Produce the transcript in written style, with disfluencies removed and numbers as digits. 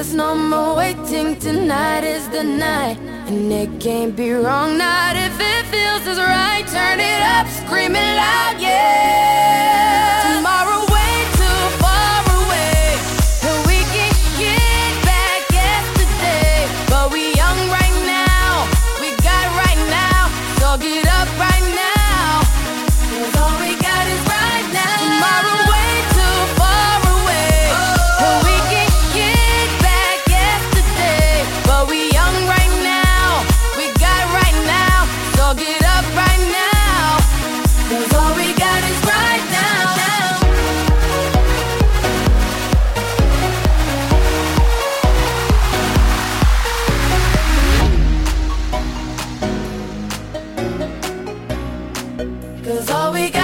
no more waiting, tonight is the night. And it can't be wrong, not if it feels as right. Turn it up, scream it loud, yeah. Tomorrow way too far away, and we can get back yesterday. But we young right now, we got right now. So get up right now, 'cause all we got is right now. Tomorrow way too far away, and we can get back yesterday. But we young right now, we got right now. So get up right now, 'cause all we got is right now. 'Cause all we got